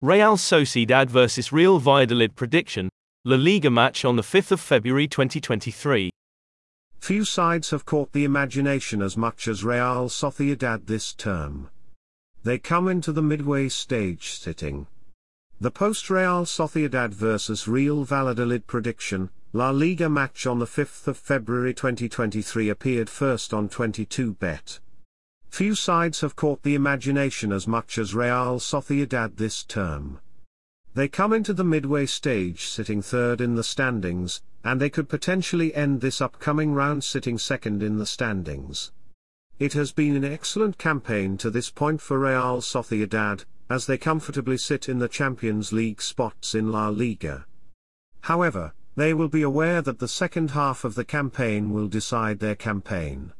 Real Sociedad vs Real Valladolid prediction, La Liga match on the 5th of February 2023. Few sides have caught the imagination as much as Real Sociedad this term. They come into the midway stage sitting. The post-Real Sociedad vs Real Valladolid prediction, La Liga match on the 5th of February 2023 appeared first on 22bet. Few sides have caught the imagination as much as Real Sociedad this term. They come into the midway stage sitting third in the standings, and they could potentially end this upcoming round sitting second in the standings. It has been an excellent campaign to this point for Real Sociedad, as they comfortably sit in the Champions League spots in La Liga. However, they will be aware that the second half of the campaign will decide their campaign.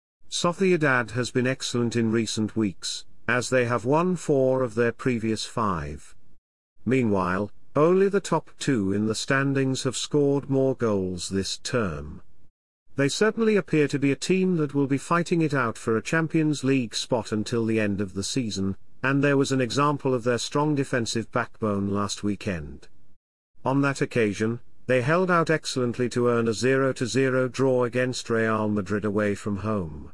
Sociedad has been excellent in recent weeks, as they have won 4 of their previous 5. Meanwhile, only the top 2 in the standings have scored more goals this term. They certainly appear to be a team that will be fighting it out for a Champions League spot until the end of the season, and there was an example of their strong defensive backbone last weekend. On that occasion, they held out excellently to earn a 0-0 draw against Real Madrid away from home.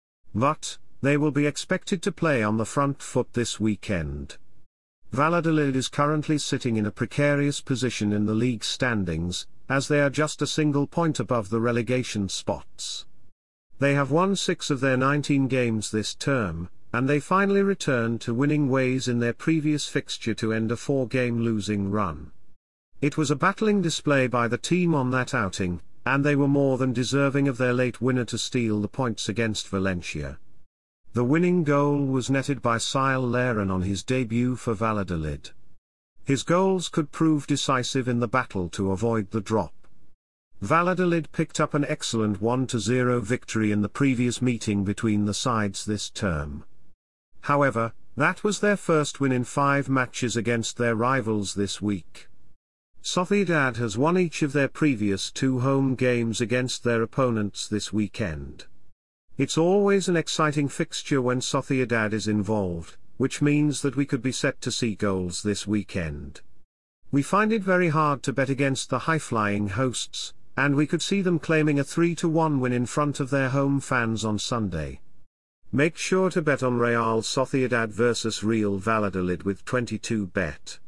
But, they will be expected to play on the front foot this weekend. Valladolid is currently sitting in a precarious position in the league standings, as they are just a single point above the relegation spots. They have won 6 of their 19 games this term, and they finally returned to winning ways in their previous fixture to end a 4-game losing run. It was a battling display by the team on that outing, and they were more than deserving of their late winner to steal the points against Valencia. The winning goal was netted by Sael Larin on his debut for Valladolid. His goals could prove decisive in the battle to avoid the drop. Valladolid picked up an excellent 1-0 victory in the previous meeting between the sides this term. However, that was their first win in 5 matches against their rivals this week. Sociedad has won each of their previous 2 home games against their opponents this weekend. It's always an exciting fixture when Sociedad is involved, which means that we could be set to see goals this weekend. We find it very hard to bet against the high-flying hosts, and we could see them claiming a 3-1 win in front of their home fans on Sunday. Make sure to bet on Real Sociedad vs Real Valladolid with 22bet.